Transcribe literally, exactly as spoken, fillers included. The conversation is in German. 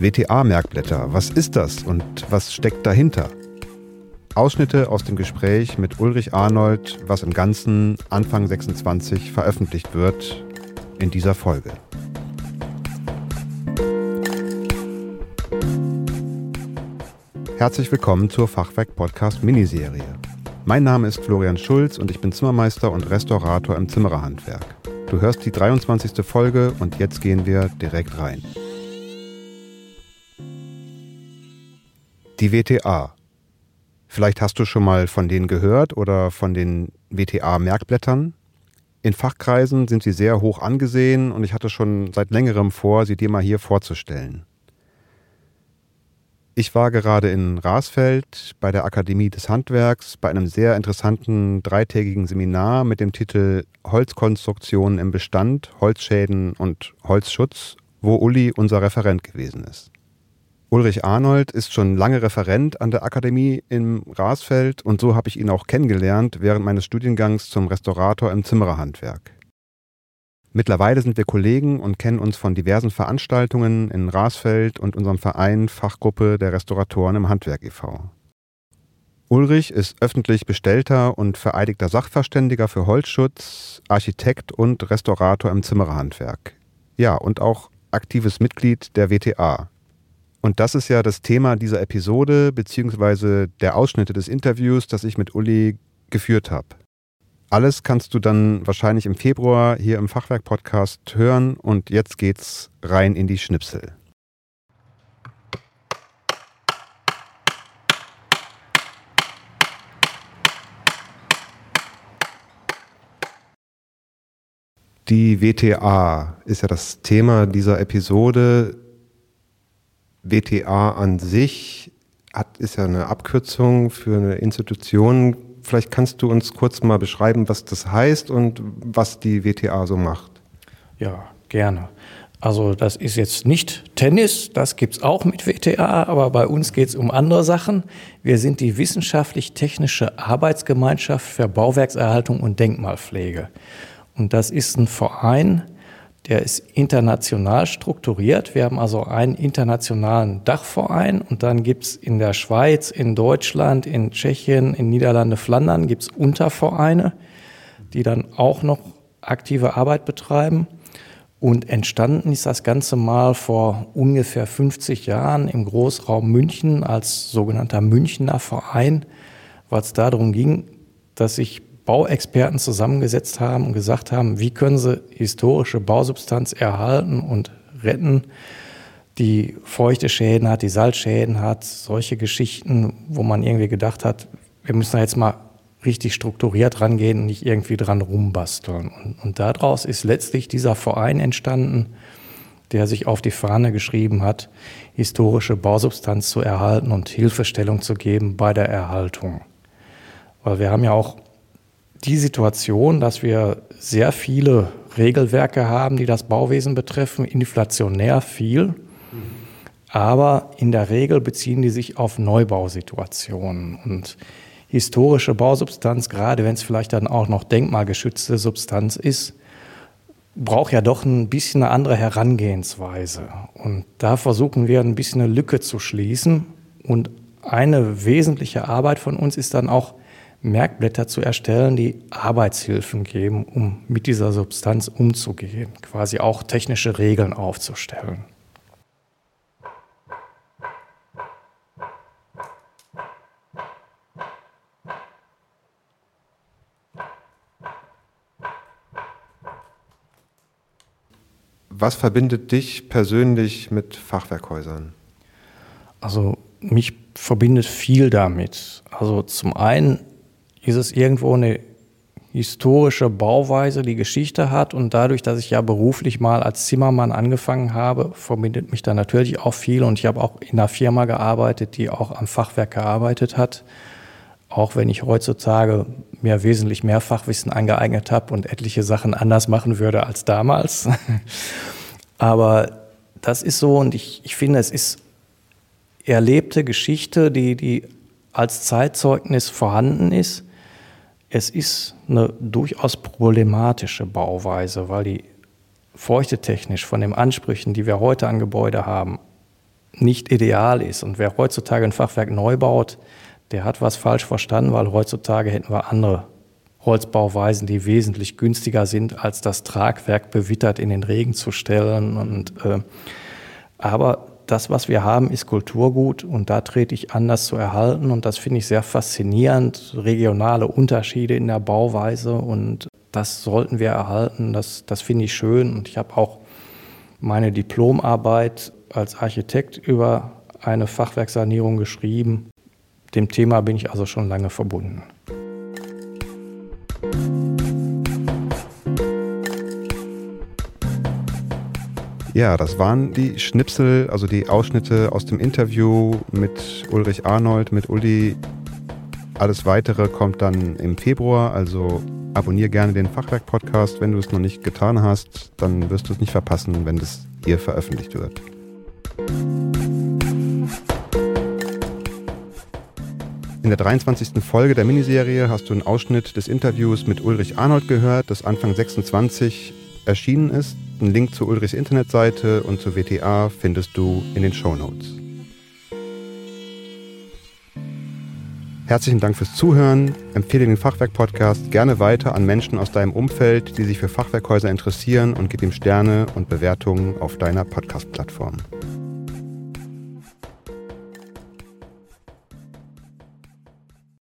W T A-Merkblätter, was ist das und was steckt dahinter? Ausschnitte aus dem Gespräch mit Ulrich Arnold, was im Ganzen Anfang sechsundzwanzig veröffentlicht wird, in dieser Folge. Herzlich willkommen zur Fachwerk-Podcast-Miniserie. Mein Name ist Florian Schulz und ich bin Zimmermeister und Restaurator im Zimmererhandwerk. Du hörst die dreiundzwanzigste Folge und jetzt gehen wir direkt rein. Die W T A. Vielleicht hast du schon mal von denen gehört oder von den W T A-Merkblättern. In Fachkreisen sind sie sehr hoch angesehen und ich hatte schon seit längerem vor, sie dir mal hier vorzustellen. Ich war gerade in Rasfeld bei der Akademie des Handwerks bei einem sehr interessanten dreitägigen Seminar mit dem Titel Holzkonstruktionen im Bestand, Holzschäden und Holzschutz, wo Uli unser Referent gewesen ist. Ulrich Arnold ist schon lange Referent an der Akademie im Rasfeld und so habe ich ihn auch kennengelernt während meines Studiengangs zum Restaurator im Zimmererhandwerk. Mittlerweile sind wir Kollegen und kennen uns von diversen Veranstaltungen in Rasfeld und unserem Verein Fachgruppe der Restauratoren im Handwerk e V Ulrich ist öffentlich bestellter und vereidigter Sachverständiger für Holzschutz, Architekt und Restaurator im Zimmererhandwerk. Ja, und auch aktives Mitglied der W T A. Und das ist ja das Thema dieser Episode beziehungsweise der Ausschnitte des Interviews, das ich mit Uli geführt habe. Alles kannst du dann wahrscheinlich im Februar hier im Fachwerk-Podcast hören und jetzt geht's rein in die Schnipsel. Die W T A ist ja das Thema dieser Episode. W T A an sich hat, ist ja eine Abkürzung für eine Institution. Vielleicht kannst du uns kurz mal beschreiben, was das heißt und was die W T A so macht. Ja, gerne. Also das ist jetzt nicht Tennis, das gibt es auch mit W T A, aber bei uns geht es um andere Sachen. Wir sind die wissenschaftlich-technische Arbeitsgemeinschaft für Bauwerkserhaltung und Denkmalpflege. Und das ist ein Verein, der ist international strukturiert. Wir haben also einen internationalen Dachverein und dann gibt es in der Schweiz, in Deutschland, in Tschechien, in Niederlande, Flandern gibt es Untervereine, die dann auch noch aktive Arbeit betreiben. Und entstanden ist das Ganze mal vor ungefähr fünfzig Jahren im Großraum München als sogenannter Münchner Verein, weil es darum ging, dass sich Bauexperten zusammengesetzt haben und gesagt haben, wie können sie historische Bausubstanz erhalten und retten, die feuchte Schäden hat, die Salzschäden hat, solche Geschichten, wo man irgendwie gedacht hat, wir müssen da jetzt mal richtig strukturiert rangehen und nicht irgendwie dran rumbasteln. Und, und daraus ist letztlich dieser Verein entstanden, der sich auf die Fahne geschrieben hat, historische Bausubstanz zu erhalten und Hilfestellung zu geben bei der Erhaltung. Weil wir haben ja auch die Situation, dass wir sehr viele Regelwerke haben, die das Bauwesen betreffen, inflationär viel, aber in der Regel beziehen die sich auf Neubausituationen. Und historische Bausubstanz, gerade wenn es vielleicht dann auch noch denkmalgeschützte Substanz ist, braucht ja doch ein bisschen eine andere Herangehensweise. Und da versuchen wir ein bisschen eine Lücke zu schließen. Und eine wesentliche Arbeit von uns ist dann auch, Merkblätter zu erstellen, die Arbeitshilfen geben, um mit dieser Substanz umzugehen, quasi auch technische Regeln aufzustellen. Was verbindet dich persönlich mit Fachwerkhäusern? Also mich verbindet viel damit. Also zum einen ist es irgendwo eine historische Bauweise, die Geschichte hat und dadurch, dass ich ja beruflich mal als Zimmermann angefangen habe, verbindet mich da natürlich auch viel und ich habe auch in einer Firma gearbeitet, die auch am Fachwerk gearbeitet hat, auch wenn ich heutzutage mir wesentlich mehr Fachwissen angeeignet habe und etliche Sachen anders machen würde als damals. Aber das ist so und ich, ich finde, es ist erlebte Geschichte, die, die als Zeitzeugnis vorhanden ist. Es ist eine durchaus problematische Bauweise, weil die feuchtetechnisch von den Ansprüchen, die wir heute an Gebäude haben, nicht ideal ist. Und wer heutzutage ein Fachwerk neu baut, der hat was falsch verstanden, weil heutzutage hätten wir andere Holzbauweisen, die wesentlich günstiger sind, als das Tragwerk bewittert in den Regen zu stellen. Und, äh, aber das, was wir haben, ist Kulturgut und da trete ich an, das zu erhalten. Und das finde ich sehr faszinierend, regionale Unterschiede in der Bauweise und das sollten wir erhalten. Das, das finde ich schön und ich habe auch meine Diplomarbeit als Architekt über eine Fachwerksanierung geschrieben. Dem Thema bin ich also schon lange verbunden. Ja, das waren die Schnipsel, also die Ausschnitte aus dem Interview mit Ulrich Arnold, mit Uli. Alles Weitere kommt dann im Februar, also abonniere gerne den Fachwerk-Podcast, wenn du es noch nicht getan hast. Dann wirst du es nicht verpassen, wenn das hier veröffentlicht wird. In der dreiundzwanzigsten Folge der Miniserie hast du einen Ausschnitt des Interviews mit Ulrich Arnold gehört, das Anfang sechsundzwanzig erschienen ist. Einen Link zu Ulrichs Internetseite und zu W T A findest du in den Shownotes. Herzlichen Dank fürs Zuhören. Empfehle den Fachwerk-Podcast gerne weiter an Menschen aus deinem Umfeld, die sich für Fachwerkhäuser interessieren und gib ihm Sterne und Bewertungen auf deiner Podcast-Plattform.